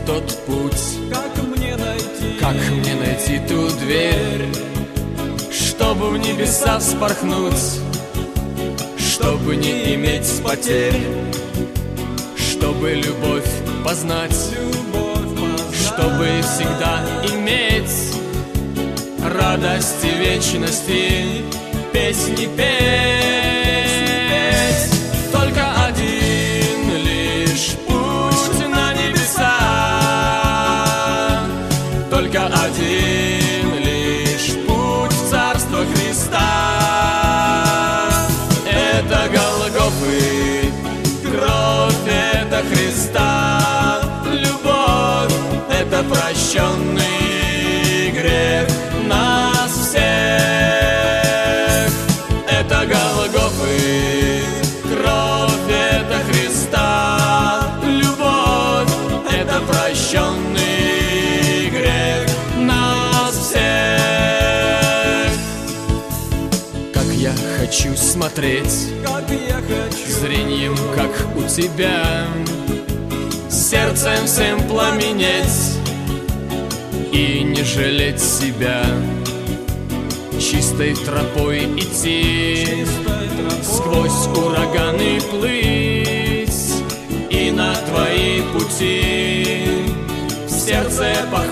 тот путь? Как мне найти ту дверь, чтобы в небеса вспорхнуть, чтобы не иметь потерь, чтобы любовь познать, чтобы всегда иметь радости вечности, песни петь. Только один лишь путь на небеса, только один лишь путь в Царство Христа. Это Голгофы, кровь это Христа, любовь это прощенный грех нас всех. Это Голгофы, кровь это Христа, любовь это прощенный грех нас всех. Как я хочу смотреть зрением, как у тебя, сердцем всем пламенеть и не жалеть себя, чистой тропой идти, сквозь ураганы плыть, и на твои пути в сердце похоронить